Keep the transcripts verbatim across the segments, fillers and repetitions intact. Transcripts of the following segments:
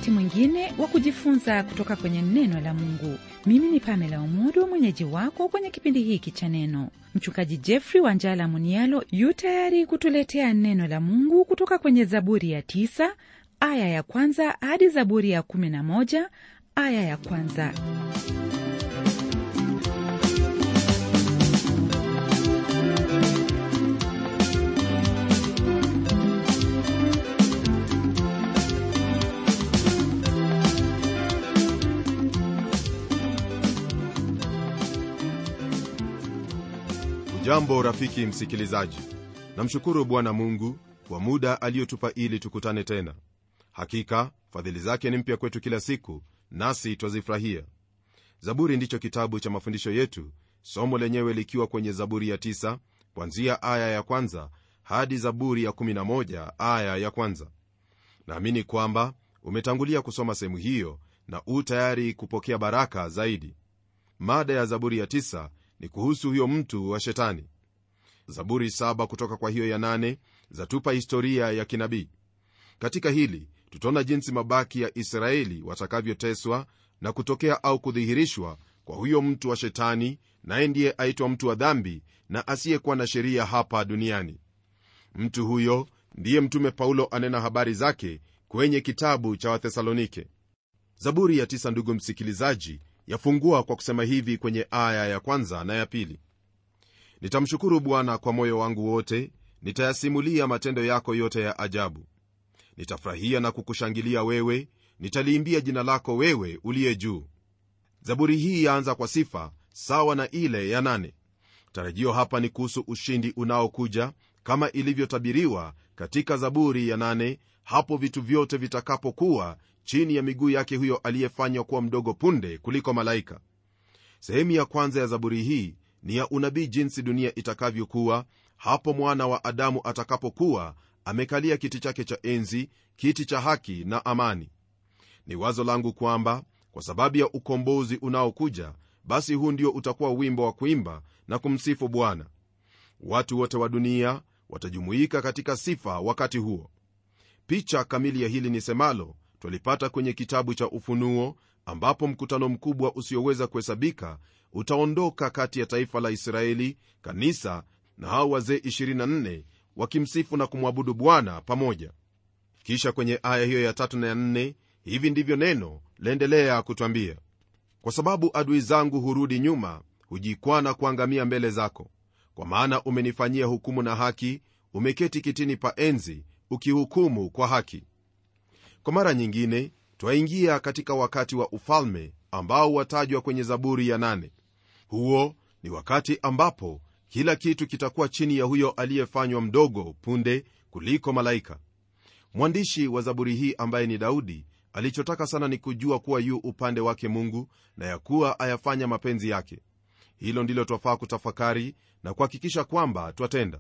wakati mwingine wa kujifunza kutoka kwenye neno la Mungu. Mimi ni Pamela Omodo, mwenyeji wako kwenye kipindi hiki cha neno. Mchungaji Jeffrey Wanjala Munialo yu tayari kutuletea neno la Mungu kutoka kwenye Zaburi ya tisa aya ya kwanza hadi Zaburi ya kumi na moja aya ya kwanza. Jambo rafiki msikilizaji, namshukuru Bwana Mungu kwa muda aliyotupa ili tukutane tena. Hakika fadhili zake ni mpya kwetu kila siku, nasi twazifurahia. Zaburi ndicho kitabu cha mafundisho yetu, somo lenyewe likiwa kwenye Zaburi ya tisa kuanzia aya ya kwanza hadi Zaburi ya kumi na moja aya ya kwanza. Naamini kwamba umetangulia kusoma sehemu hiyo na u tayari kupokea baraka zaidi. Mada ya Zaburi ya tisa ni kuhusu huyo mtu wa Shetani. Zaburi saba kutoka kwa hiyo ya nane zatupa historia ya kinabii. Katika hili tutaona jinsi mabaki ya Israeli watakavyoteswa na kutokea au kudhihirishwa kwa huyo mtu wa Shetani, naye ndiye aitwa mtu wa dhambi na asiyekuwa na sheria hapa duniani. Mtu huyo ndiye mtume Paulo anena habari zake kwenye kitabu cha Wathesalonike. Zaburi ya tisa, ndugu msikilizaji, yafungua kwa kusema hivi kwenye aya ya kwanza na ya pili: nitamshukuru Bwana kwa moyo wangu wote, nitayasimulia matendo yako yote ya ajabu. Nitafurahia na kukushangilia wewe, nitaliimbia jina lako wewe uliye juu. Zaburi hii yaanza kwa sifa sawa na ile ya nane. Tarajio hapa ni kuhusu ushindi unaokuja kama ilivyotabiriwa katika Zaburi ya nane, hapo vitu vyote vitakapokuwa chini ya miguu yake huyo aliyefanywa kuwa mdogo punde kuliko malaika. Sehemu ya kwanza ya Zaburi hii ni ya unabii jinsi dunia itakavyokuwa hapo mwana wa Adamu atakapokuwa amekalia kiti chake cha enzi, kiti cha haki na amani. Ni wazo langu kwamba kwa sababu ya ukombozi unaokuja, basi huu ndio utakuwa wimbo wa kuimba na kumsifu Bwana. Watu wote wa dunia watajumuika katika sifa wakati huo. Picha kamili ya hili nisemalo twalipata kwenye kitabu cha Ufunuo, ambapo mkutano mkubwa usioweza kuhesabika utaondoka kati ya taifa la Israeli, kanisa na hao wazee ishirini na nne wakimsifu na kumwabudu Bwana pamoja. Kisha kwenye aya hiyo ya tatu na ya nne, hivi ndivyo neno laendelea kutwambia: kwa sababu adui zangu hurudi nyuma, hujikwaa na kuangamia mbele zako. Kwa maana umenifanyia hukumu na haki, umeketi kitini pa enzi ukihukumu kwa haki. Kwa mara nyingine twaingia katika wakati wa ufalme ambao watajwa kwenye Zaburi ya nane. Huo ni wakati ambapo kila kitu kitakuwa chini ya huyo aliyefanywa mdogo punde kuliko malaika. Mwandishi wa Zaburi hii ambaye ni Daudi alichotaka sana ni kujua kuwa yu upande wake Mungu na ya kuwa ayafanya mapenzi yake. Hilo ndilo twafaa kutafakari na kuhakikisha kwamba twatenda.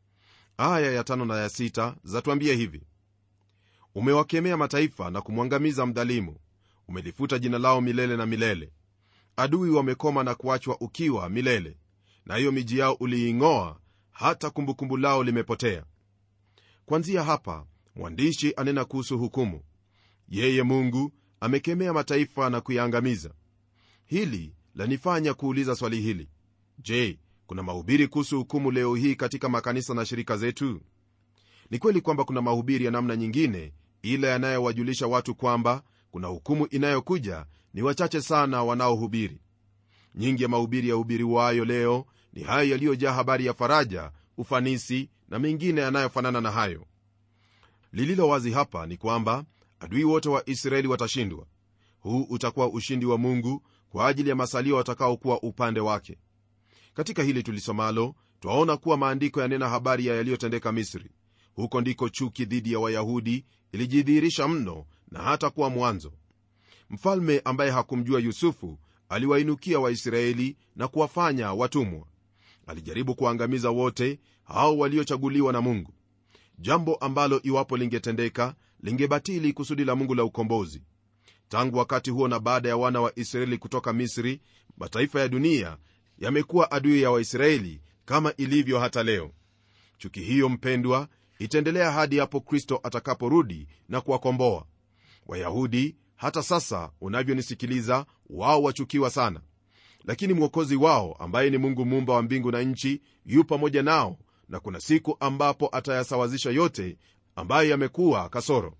Aya ya tano na ya sita zatuambia hivi: umewakemea mataifa na kumwangamiza mdhalimu, umelifuta jina lao milele na milele. Adui wamekoma na kuachwa ukiwa milele, na hiyo miji yao uliing'oa, hata kumbukumbu lao limepotea. Kwanzia hapa mwandishi anena kuhusu hukumu. Yeye Mungu amekemea mataifa na kuyaangamiza. Hili lanifanya kuuliza swali hili: je, kuna mahubiri kuhusu hukumu leo hii katika makanisa na shirika zetu? Ni kweli kwamba kuna mahubiri ya namna nyingine, ila yanayowajulisha watu kwamba kuna hukumu inayokuja ni wachache sana wanaohubiri. Nyingi ya mahubiri ya hubiri wayo leo ni hayo yaliyojaa habari ya faraja, ufanisi na mengine yanayofanana na hayo. Lililo wazi hapa ni kwamba adui wote wa Israeli watashindwa. Huu utakuwa ushindi wa Mungu kwa ajili ya masalio watakaokuwa upande wake. Katika hili tulisomalo, twaona kuwa maandiko yanena habari ya yaliyotendeka Misri. Huko ndiko chuki dhidi ya Wayahudi ilijidhihirisha mno na hata kuwa mwanzo. Mfalme ambaye hakumjua Yusufu aliwainukia Waisraeli na kuwafanya watumwa. Alijaribu kuangamiza wote hao waliochaguliwa na Mungu, jambo ambalo iwapo lingetendeka lingebatili kusudi la Mungu la ukombozi. Tangu wakati huo na baada ya wana wa Israeli kutoka Misri, mataifa ya dunia yamekuwa adui ya Waisraeli kama ilivyo hata leo. Chuki hiyo, mpendwa, itaendelea hadi hapo Kristo atakaporudi na kuwakomboa. Wayahudi hata sasa unavyonisikiliza, wao wachukiwa sana, lakini mwokozi wao ambaye ni Mungu muumba wa mbingu na nchi yu pamoja nao, na kuna siku ambapo atayasawazisha yote ambayo yamekuwa kasoro.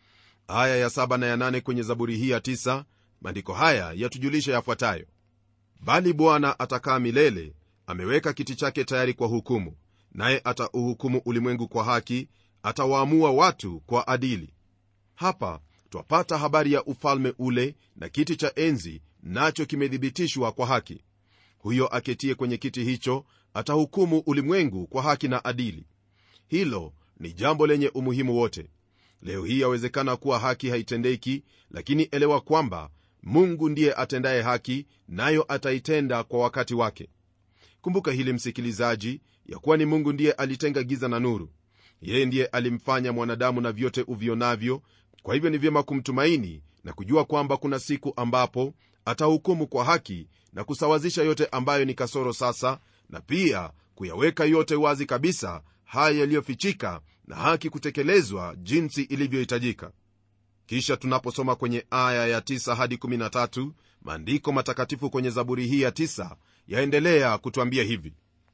Aya ya saba na ya nane kwenye Zaburi hii ya tisa, maandiko haya yatujulisha yafuatayo: bali Bwana atakaa milele, ameweka kiti chake tayari kwa hukumu, naye atauhukumu ulimwengu kwa haki, atawaamua watu kwa adili. Hapa twapata habari ya ufalme ule na kiti cha enzi, nacho kimethibitishwa kwa haki. Huyo aketie kwenye kiti hicho atahukumu ulimwengu kwa haki na adili. Hilo ni jambo lenye umuhimu wote. Leo hii yawezekana kuwa haki haitendeki, lakini elewa kwamba Mungu ndiye atendaye haki, nayo ataitenda kwa wakati wake. Kumbuka hili msikilizaji, ya kuwa ni Mungu ndiye alitenga giza na nuru. Yeye ndiye alimfanya mwanadamu na vyote uvionavyo. Kwa hivyo ni vyema kumtumaini na kujua kwamba kuna siku ambapo atahukumu kwa haki na kusawazisha yote ambayo ni kasoro sasa, na pia kuyaweka yote wazi kabisa, haya yaliyofichika, na haki kutekelezwa jinsi ilivyohitajika. Kisha tunaposoma kwenye aya ya tisa hadi kumi na tatu, maandiko matakatifu kwenye Zaburi hii ya tisa yaendelea kutuambia hivi: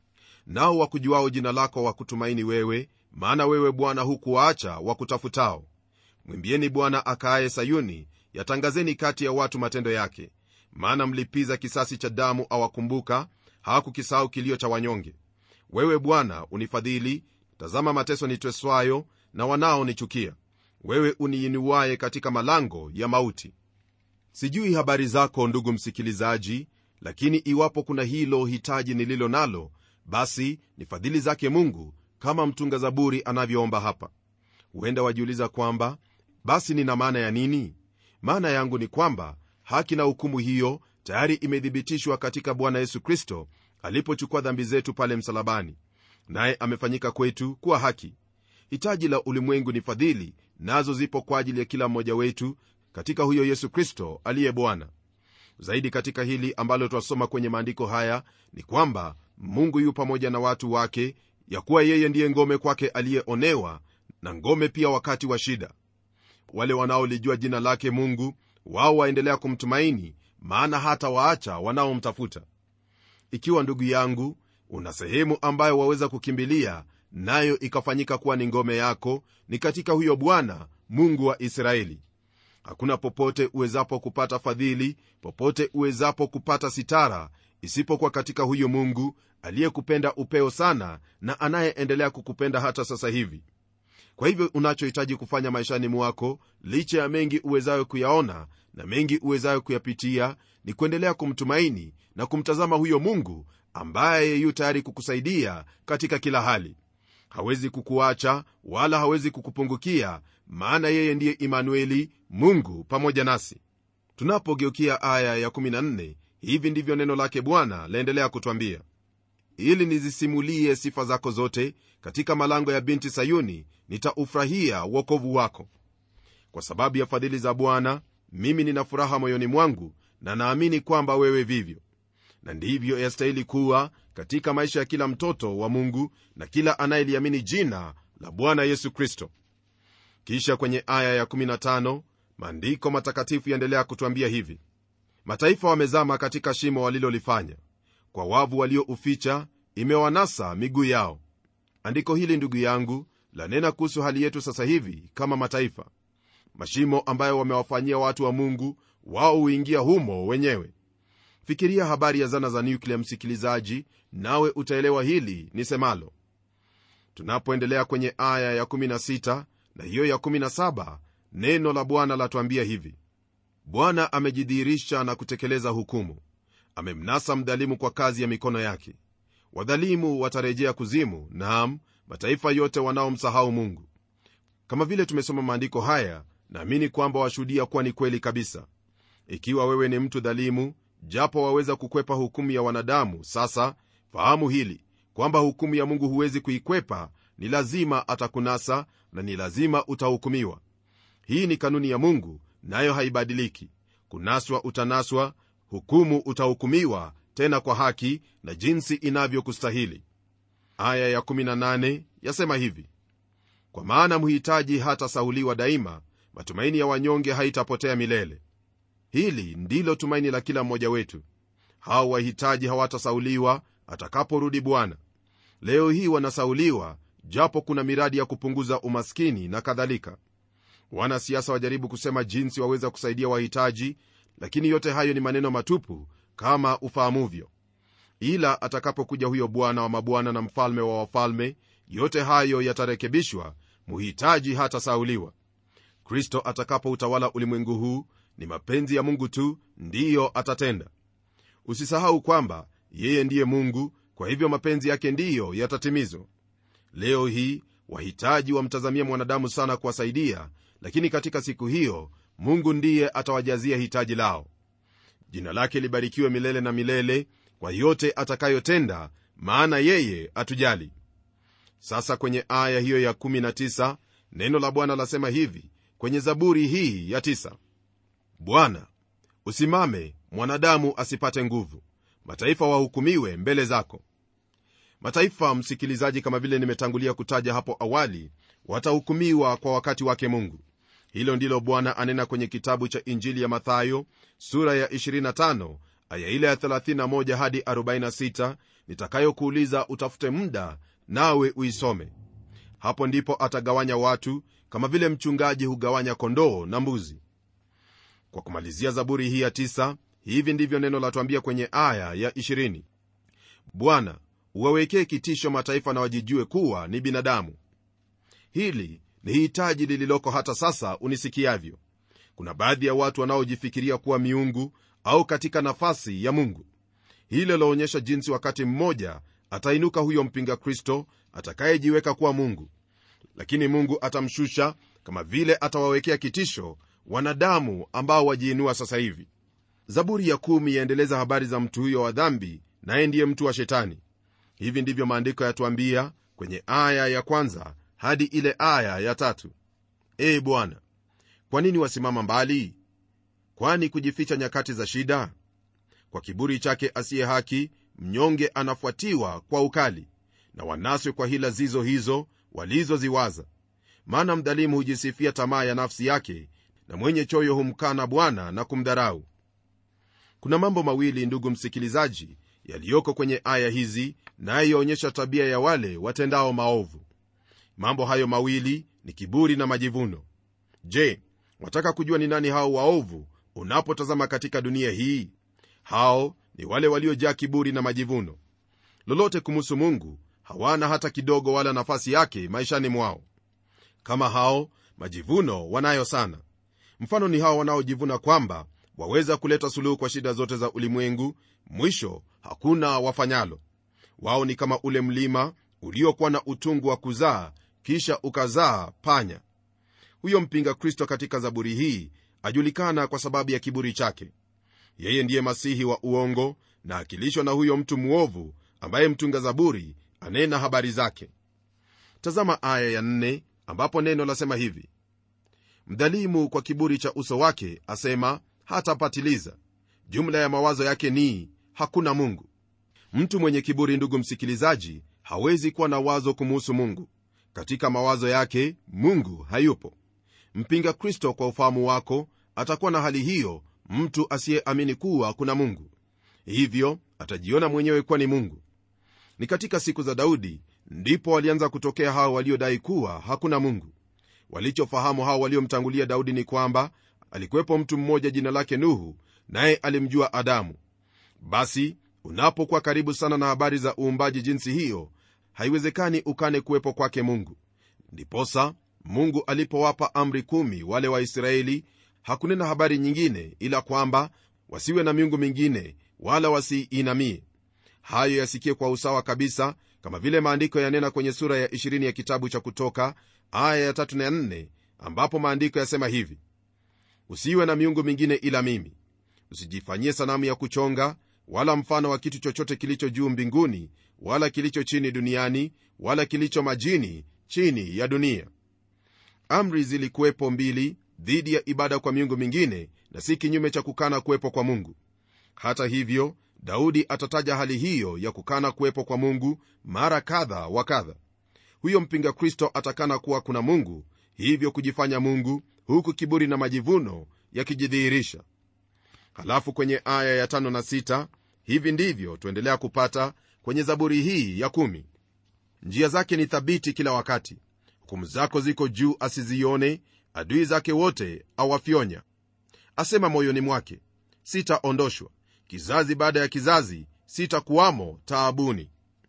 nao wakujuao jina lako wakutumaini wewe, maana wewe Bwana hukuwaacha wakutafutao. Mwimbieni Bwana akaaye Sayuni, yatangazeni kati ya watu matendo yake. Maana mlipiza kisasi cha damu awakumbuka, hakukisahau kilio cha wanyonge. Wewe Bwana unifadhili, tazama mateso niteswayo na wanaonichukia. Wewe uniinuaye katika malango ya mauti. Sijui habari zako ndugu msikilizaji, lakini iwapo kuna hilo hitaji nililo nalo, basi ni fadhili zake Mungu, kama mtunga zaburi anavyoomba hapa. Huenda wajiuliza kwamba basi nina maana ya nini? Maana yangu ni kwamba haki na hukumu hiyo tayari imethibitishwa katika Bwana Yesu Kristo alipochukua dhambi zetu pale msalabani, naye amefanyika kwetu kuwa haki. Hitaji la ulimwengu ni fadhili, nazo zipo kwa ajili ya kila mmoja wetu katika huyo Yesu Kristo aliye Bwana. Zaidi katika hili ambalo twasoma kwenye maandiko haya ni kwamba Mungu yu pamoja na watu wake, ya kuwa yeye ndiye ngome kwake aliyeonewa, na ngome pia wakati wa shida. Wale wanaolijua jina lake Mungu, wao waendelea kumtumaini, maana hata waacha wanaomtafuta. Ikiwa ndugu yangu una sehemu ambayo waweza kukimbilia, nayo ikafanyika kuwa ni ngome yako, ni katika huyo Bwana Mungu wa Israeli. Hakuna popote uwezapo kupata fadhili, popote uwezapo kupata sitara, isipokuwa katika huyo Mungu aliyekupenda upeo sana, na anayeendelea kukupenda hata sasa hivi. Kwa hivyo unachohitaji kufanya maishani mwako, licha ya mengi uwezayo kuyaona na mengi uwezayo kuyapitia, ni kuendelea kumtumaini na kumtazama huyo Mungu ambaye yu tayari kukusaidia katika kila hali. Hawezi kukuacha wala hawezi kukupungukia, maana yeye ndiye Imanueli, Mungu pamoja nasi. Tunapogeukia aya ya kumi na nne, hivi ndivyo neno lake Bwana laendelea kutwambia: ili nizisimulie sifa zako zote, katika malango ya binti Sayuni nitaufurahia wokovu wako. Kwa sababu ya fadhili za Bwana, mimi nina furaha moyoni mwangu, na naamini kwamba wewe vivyo. Na ndivyo yastahili kuwa katika maisha ya kila mtoto wa Mungu na kila anayeliamini jina la Bwana Yesu Kristo. Kisha kwenye aya ya kumi na tano, maandiko matakatifu yaendelea kutuambia hivi: mataifa wamezama katika shimo walilolifanya, kwa wavu waliouficha imewanasa miguu yao. Andiko hili ndugu yangu lanena kuhusu hali yetu sasa hivi kama mataifa. Mashimo ambayo wamewafanyia watu wa Mungu, wao huingia humo wenyewe. Fikiria habari ya zana za nyuklia msikilizaji, nawe utaelewa hili nisemalo. Tunapoendelea kwenye aya ya kumi na sita na hiyo ya kumi na saba, neno la Bwana latuambia hivi: Bwana amejidhihirisha na kutekeleza hukumu, amemnasa mdhalimu kwa kazi ya mikono yake. Wadhalimu watarejea kuzimu, naam, mataifa yote wanaomsahau Mungu. Kama vile tumesoma maandiko haya, naamini kwamba washuhudia kuwa ni kweli kabisa. Ikiwa wewe ni mtu dhalimu, japo waweza kukwepa hukumu ya wanadamu, sasa fahamu hili kwamba hukumu ya Mungu huwezi kuikwepa. Ni lazima atakunasa na ni lazima utahukumiwa. Hii ni kanuni ya Mungu, nayo haibadiliki. Kunaswa utanaswa, hukumu utahukumiwa, tena kwa haki na jinsi inavyokustahili. Aya ya kumi na nane yasema hivi: kwa maana mhitaji hata sahuliwa daima, matumaini ya wanyonge haitapotea milele. Hili ndilo tumaini la kila mmoja wetu. Hao wahitaji hawatasauliwa atakaporudi Bwana. Leo hii wanasauliwa, japo kuna miradi ya kupunguza umaskini na kadhalika. Wanasiasa wajaribu kusema jinsi waweza kusaidia wahitaji, lakini yote hayo ni maneno matupu kama ufahamuvyo. Ila atakapokuja huyo Bwana wa mabwana na mfalme wa wafalme, yote hayo yatarekebishwa, muhitaji hatasauliwa. Kristo atakapo utawala ulimwengu huu, ni mapenzi ya Mungu tu ndiyo atatenda. Usisahau kwamba yeye ndiye Mungu, kwa hivyo mapenzi yake ndiyo yatatimizwa. Leo hii wahitaji wamtazamia mwanadamu sana kuwasaidia, lakini katika siku hiyo Mungu ndiye atawajazia hitaji lao. Jina lake libarikiwe milele na milele kwa yote atakayotenda, maana yeye atujali. Sasa kwenye aya hiyo ya kumi na tisa neno la Bwana lasema hivi kwenye Zaburi hii ya tisa: Bwana, usimame mwanadamu asipate nguvu, mataifa wahukumiwe mbele zako. Mataifa, msikilizaji, kama vile nimetangulia kutaja hapo awali, watahukumiwa kwa wakati wake Mungu. Hilo ndilo Bwana anena kwenye kitabu cha Injili ya Mathayo sura ya ishirini na tano aya ile ya thelathini na moja hadi arobaini na sita, nitakayokuuliza utafute muda nawe uisome. Hapo ndipo atagawanya watu kama vile mchungaji hugawanya kondoo na mbuzi. Kwa kumalizia Zaburi hii ya tisa, hivi ndivyo neno latuambia kwenye aya ya ishirini: Bwana, uwawekee kitisho mataifa na wajijue kuwa ni binadamu. Hili ni hitaji lililoko hata sasa unisikiavyo. Kuna baadhi ya watu wanaojifikiria kuwa miungu au katika nafasi ya Mungu. Hilo laonyesha jinsi wakati mmoja atainuka huyo mpinga Kristo atakayejiweka kuwa Mungu, lakini Mungu atamshusha kama vile atawawekea kitisho wanadamu ambao wajiinua sasa hivi. Zaburi ya kumi yaendeleza habari za mtu huyo wa dhambi, naye ndiye mtu wa Shetani. Hivi ndivyo maandiko yatuambia kwenye aya ya kwanza hadi ile aya ya tatu: Ee Bwana, kwa nini wasimama mbali? Kwani kujificha nyakati za shida? Kwa kiburi chake asiye haki, mnyonge anafuatiwa kwa ukali, na wanaswe kwa hila zizo hizo walizoziwaza. Maana mdhalimu hujisifia tamaa ya nafsi yake, na mwenye choyo humkana Bwana na kumdharau. Kuna mambo mawili, ndugu msikilizaji, yaliyoko kwenye aya hizi, naye yaonyesha tabia ya wale watendao maovu. Mambo hayo mawili ni kiburi na majivuno. Je, wataka kujua ni nani hao waovu unapotazama katika dunia hii? Hao ni wale waliojaa kiburi na majivuno. Lolote kumuhusu Mungu hawana hata kidogo, wala nafasi yake maishani mwao. Kama hao, majivuno wanayo sana. Mfano ni hao wanaojivuna kwamba waweza kuleta suluhu kwa shida zote za ulimwengu, mwisho hakuna wafanyalo. Wao ni kama ule mlima uliokuwa na utungu wa kuzaa, kisha ukazaa panya. Huyo mpinga Kristo katika Zaburi hii ajulikana kwa sababu ya kiburi chake. Yeye ndiye masihi wa uongo, na akilishwa na huyo mtu muovu ambaye mtunga Zaburi anena habari zake. Tazama aya ya nne, ambapo neno lasema hivi: Mdhalimu kwa kiburi cha uso wake asema hatapatiliza, jumla ya mawazo yake ni hakuna Mungu. Mtu mwenye kiburi, ndugu msikilizaji, hawezi kuwa na wazo kumuhusu Mungu. Katika mawazo yake Mungu hayupo. Mpinga Kristo, kwa ufahamu wako, atakuwa na hali hiyo, mtu asiyeamini kuwa kuna Mungu. Hivyo atajiona mwenyewe kuwa ni Mungu. Ni katika siku za Daudi ndipo walianza kutokea hao waliodai kuwa hakuna Mungu. Walichofahamu hao waliomtangulia Daudi ni kwamba alikuwepo mtu mmoja jina lake Nuhu, naye alimjua Adamu. Basi unapokuwa karibu sana na habari za uumbaji jinsi hiyo, haiwezekani ukane kuwepo kwake Mungu. Ndiposa Mungu alipowapa amri kumi wale wa Israeli, hakunena habari nyingine ila kwamba wasiwe na miungu mingine wala wasiinamie. Hayo yasikie kwa usawa kabisa, kama vile maandiko yanena kwenye sura ya ishirini ya kitabu cha Kutoka aya ya tatu na ya nne, ambapo maandiko yasema hivi: Usiwe na miungu mingine ila mimi. Usijifanyie sanamu ya kuchonga, wala mfano wa kitu chochote kilicho juu mbinguni, wala kilicho chini duniani, wala kilicho majini chini ya dunia. Amri zilikuwepo mbili dhidi ya ibada kwa miungu mingine, na si kinyume cha kukana kuwepo kwa Mungu. Hata hivyo, Daudi atataja hali hiyo ya kukana kuwepo kwa Mungu mara kadha wa kadha. Huyo mpinga Kristo atakana kuwa kuna Mungu, hivyo kujifanya Mungu huku kiburi na majivuno yakijidhihirisha. Halafu kwenye aya ya tano na sita, hivi ndivyo tuendelea kupata kwenye Zaburi hii ya kumi: njia zake ni thabiti kila wakati, hukumu zako ziko juu asizione, adui zake wote awafyonya. Asema moyoni mwake, sitaondoshwa, kizazi baada ya kizazi sitakuwamo taabuni.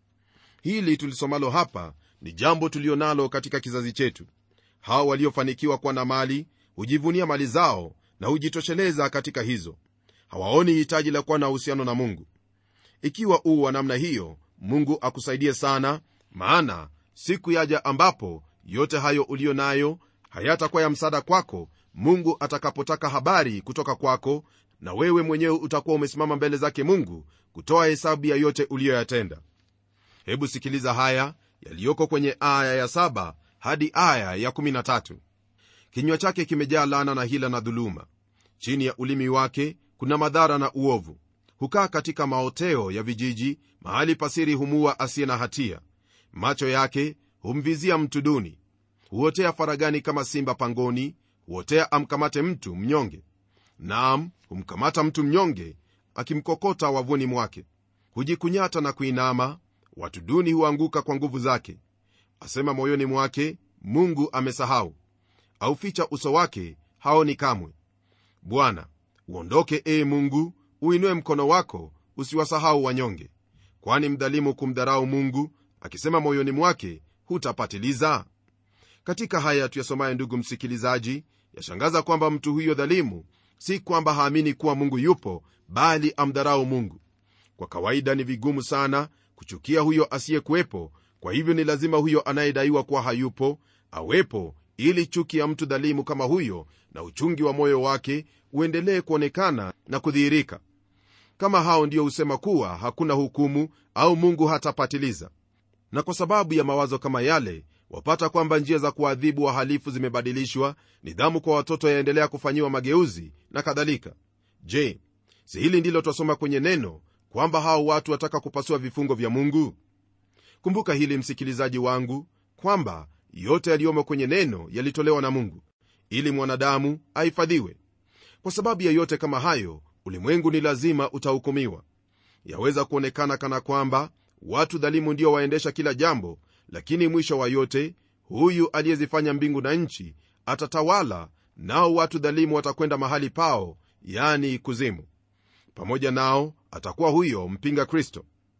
Hili tulisomalo hapa ni jambo tulionalo katika kizazi chetu. Hao waliofanikiwa kuwa na mali hujivunia mali zao na hujitosheleza katika hizo. Hawaoni hitaji la kuwa na uhusiano na Mungu. Ikiwa uu wa namna hiyo, Mungu akusaidie sana, maana siku yaja ambapo yote hayo ulio nayo hayatakuwa ya msaada kwako Mungu atakapotaka habari kutoka kwako, na wewe mwenyewe utakuwa umesimama mbele zake Mungu kutoa hesabu ya yote uliyoyatenda. Hebu sikiliza haya yaliyoko kwenye aya ya saba hadi aya ya kumi na tatu. Kinywa chake kimejaa laana na hila na dhuluma, chini ya ulimi wake kuna madhara na uovu. Hukaa katika maoteo ya vijiji, mahali pasiri humua asiye na hatia. Macho yake humvizia mtu duni, huotea faragani kama simba pangoni, huotea amkamate mtu mnyonge. Naam, humkamata mtu mnyonge akimkokota wavuni mwake. Hujikunyata na kuinama, watu duni huanguka kwa nguvu zake. Asema moyoni mwake, Mungu amesahau. Auficha uso wake, haoni kamwe. Bwana, uondoke ee Mungu, uinue mkono wako, usiwasahau wanyonge. Kwani mdhalimu kumdharau Mungu, akisema moyoni mwake, hutapatiliza? Katika haya tuyasomaye, ndugu msikilizaji, yashangaza kwamba mtu huyo dhalimu si kwamba haamini kuwa Mungu yupo, bali amdharau Mungu. Kwa kawaida ni vigumu sana kuchukia huyo asiyekuwepo, kwa hivyo ni lazima huyo anayedaiwa kuwa hayupo awepo, ili chuki ya mtu dhalimu kama huyo na uchungi wa moyo wake uendelee kuonekana na kudhihirika. Kama hao ndio husema kuwa hakuna hukumu au Mungu hatapatiliza. Na kwa sababu ya mawazo kama yale, wapata kwamba njia za kuadhibu wahalifu zimebadilishwa, nidhamu kwa watoto yaendelea kufanyiwa mageuzi na kadhalika. Je, si hili ndilo twasoma kwenye neno kwamba hao watu wataka kupasua vifungo vya Mungu? Kumbuka hili msikilizaji wangu, kwamba yote yaliyomo kwenye neno yalitolewa na Mungu ili mwanadamu ahifadhiwe. Kwa sababu ya yote kama hayo, ulimwengu ni lazima utahukumiwa. Yaweza kuonekana kana kwamba watu dhalimu ndio waendesha kila jambo, lakini mwisho wa yote, huyu aliyezifanya mbingu na nchi atatawala, nao watu dhalimu watakwenda mahali pao, yani kuzimu. Pamoja nao atakuwa huyo mpinga Kristo.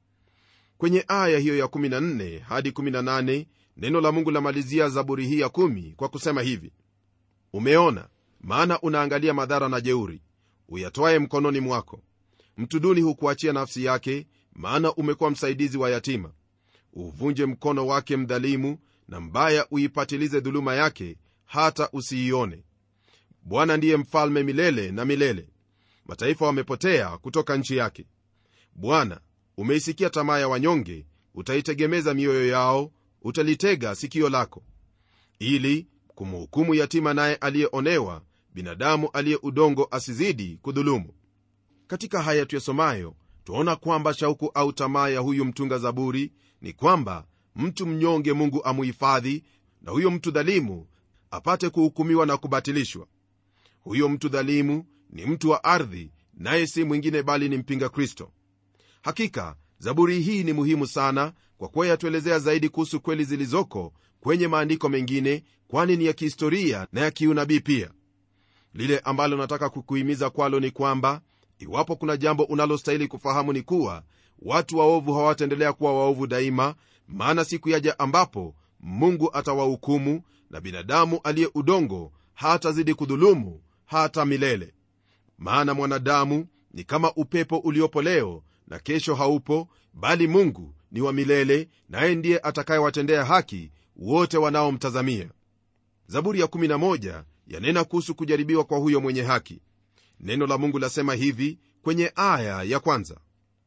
Kwenye aya hiyo ya kumi na nne hadi kumi na nane, neno la Mungu lamalizia Zaburi hii ya kumi kwa kusema hivi: umeona, maana unaangalia madhara na jeuri, uyatoaye mkononi mwako. Mtu duni hukuachia nafsi yake, maana umekuwa msaidizi wa yatima. Uvunje mkono wake mdhalimu, na mbaya uipatilize dhuluma yake, hata usiione. Bwana ndiye mfalme milele na milele, mataifa wamepotea kutoka nchi yake. Bwana, umeisikia tamaa ya wanyonge, utaitegemeza mioyo yao, utalitega sikio lako, ili kumhukumu yatima naye aliyeonewa, binadamu aliye udongo asizidi kudhulumu. Katika haya tuyasomayo, tuona kwamba shauku au tamaa ya huyu mtunga zaburi ni kwamba mtu mnyonge Mungu amuhifadhi, na huyo mtu dhalimu apate kuhukumiwa na kubatilishwa. Huyo mtu dhalimu ni mtu wa ardhi, naye si mwingine bali ni mpinga Kristo. Hakika zaburi hii ni muhimu sana, kwa kuwa yatuelezea zaidi kuhusu kweli zilizoko kwenye maandiko mengine, kwani ni ya kihistoria na ya kiunabii pia. Lile ambalo nataka kukuhimiza kwalo ni kwamba iwapo kuna jambo unalostahili kufahamu ni kuwa watu waovu hawataendelea kuwa waovu daima, maana siku yaja ambapo Mungu atawahukumu, na binadamu aliye udongo hatazidi kudhulumu hata milele. Maana mwanadamu ni kama upepo uliopo leo na kesho haupo, bali Mungu ni wa milele, naye ndiye atakayewatendea haki wote wanaomtazamia. Zaburi ya kumi na moja yanena kuhusu kujaribiwa kwa huyo mwenye haki. Neno la Mungu lasema hivi kwenye aya ya kwanza: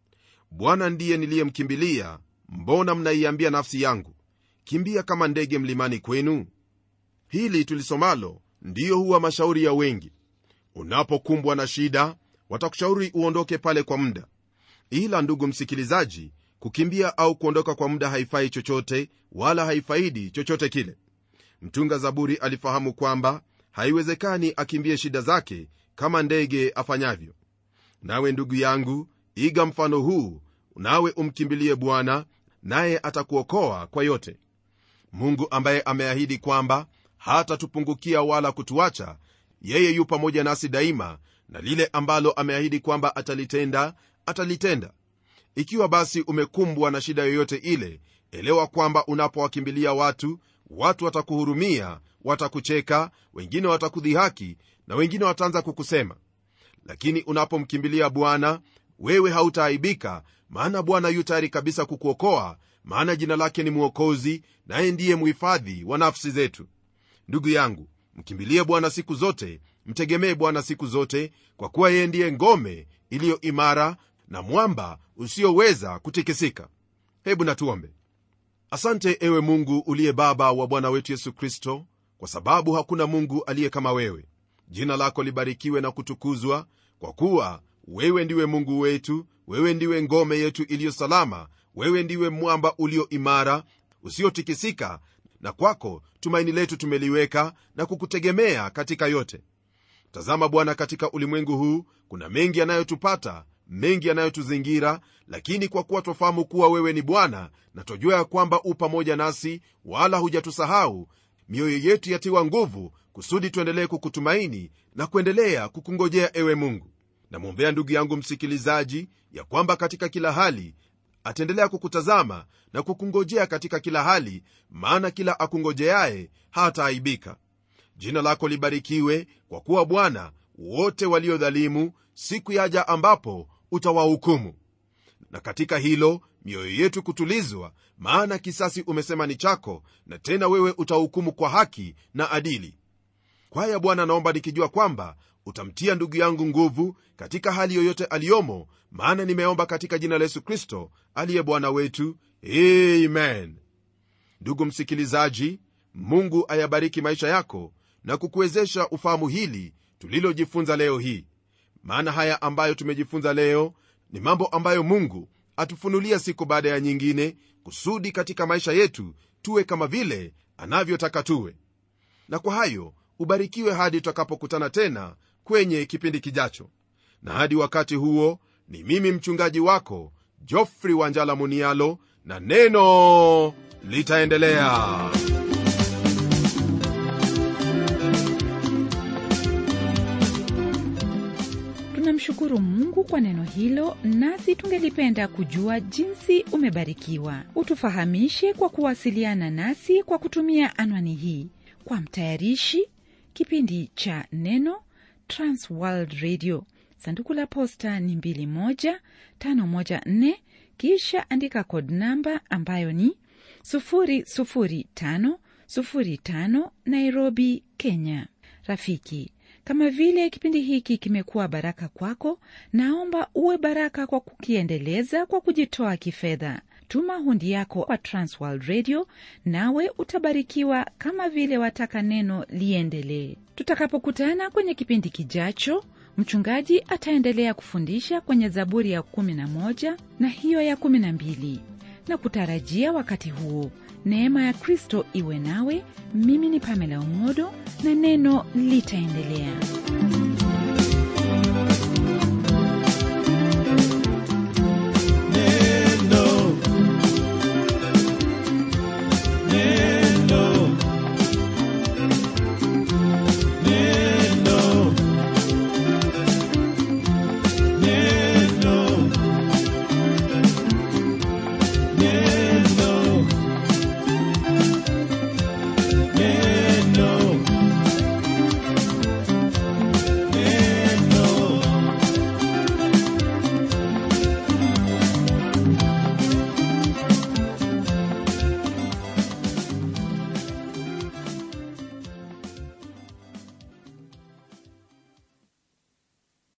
Bwana ndiye niliyemkimbilia, mbona mnaiambia nafsi yangu, kimbia kama ndege mlimani kwenu? Hili tulisomalo ndiyo huwa mashauri ya wengi. Unapokumbwa na shida, watakushauri uondoke pale kwa muda. Ila ndugu msikilizaji, kukimbia au kuondoka kwa muda haifai chochote, wala haifaidi chochote kile. Mtunga zaburi alifahamu kwamba haiwezekani akimbie shida zake kama ndege afanyavyo. Nawe ndugu yangu, iga mfano huu, nawe umkimbilie Bwana, naye atakuokoa kwa yote. Mungu ambaye ameahidi kwamba hatatupungukia wala kutuacha, yeye yu pamoja nasi daima, na lile ambalo ameahidi kwamba atalitenda, atalitenda. Ikiwa basi umekumbwa na shida yoyote ile, elewa kwamba unapowakimbilia watu, watu watakuhurumia, watakucheka, wengine watakudhihaki, na wengine wataanza kukusema. Lakini unapomkimbilia Bwana, wewe hautaaibika, maana Bwana yu tayari kabisa kukuokoa, maana jina lake ni Mwokozi, naye ndiye mhifadhi wa nafsi zetu. Ndugu yangu, mkimbilie Bwana siku zote, mtegemee Bwana siku zote, kwa kuwa yeye ndiye ngome iliyo imara na mwamba usioweza kutikisika. Hebu na tuombe. Asante ewe Mungu uliye Baba wa Bwana wetu Yesu Kristo, kwa sababu hakuna Mungu aliye kama wewe. Jina lako libarikiwe na kutukuzwa, kwa kuwa wewe ndiwe Mungu wetu, wewe ndiwe ngome yetu iliyo salama, wewe ndiwe mwamba ulio imara usiotikisika, na kwako tumaini letu tumeliweka na kukutegemea katika yote. Tazama Bwana, katika ulimwengu huu kuna mengi yanayotupata, mengi yanayotuzingira, lakini kwa kuwa twafahamu kuwa wewe ni Bwana na twajua ya kwamba u pamoja nasi wala hujatusahau, mioyo yetu yatiwa nguvu kusudi tuendelee kukutumaini na kuendelea kukungojea ewe Mungu. Namwombea ndugu yangu msikilizaji ya kwamba katika kila hali ataendelea kukutazama na kukungojea katika kila hali, maana kila akungojeaye hataaibika. Jina lako libarikiwe, kwa kuwa Bwana, wote waliodhalimu siku yaja ambapo utawahukumu. Na katika hilo mioyo yetu kutulizwa, maana kisasi umesema ni chako, na tena wewe utahukumu kwa haki na adili. Kwa haya Bwana, naomba nikijua kwamba utamtia ndugu yangu nguvu katika hali yoyote aliyomo, maana nimeomba katika jina la Yesu Kristo aliye Bwana wetu, amen. Ndugu msikilizaji, Mungu ayabariki maisha yako na kukuwezesha ufahamu hili tulilojifunza leo hii. Maana haya ambayo tumejifunza leo ni mambo ambayo Mungu atufunulia siku baada ya nyingine, kusudi katika maisha yetu tuwe kama vile anavyotaka tuwe. Na kwa hayo ubarikiwe hadi tutakapokutana tena kwenye kipindi kijacho. Na hadi wakati huo, ni mimi mchungaji wako Geoffrey Wanjala Munialo, na neno litaendelea. Tunamshukuru Mungu kwa neno hilo, nasi tungelipenda kujua jinsi umebarikiwa. Utufahamishe kwa kuwasiliana nasi kwa kutumia anwani hii. Kwa mtayarishi kipindi cha Neno, Trans World Radio, sanduku la posta ni mbili moja tano moja nne, kisha andika code namba ambayo ni sufuri sufuri tano sufuri tano, Nairobi, Kenya. Rafiki, kama vile kipindi hiki kimekuwa baraka kwako, naomba uwe baraka kwa kukiendeleza kwa kujitoa kifedha. Tuma hundi yako kwa Transworld Radio, nawe utabarikiwa kama vile wataka neno liendelee. Tutakapokutana kwenye kipindi kijacho, mchungaji ataendelea kufundisha kwenye Zaburi ya kumi na moja na hiyo ya kumi na mbili. Na kutarajia wakati huo, neema ya Kristo iwe nawe. Mimi ni Pamela Omodo, na neno litaendelea.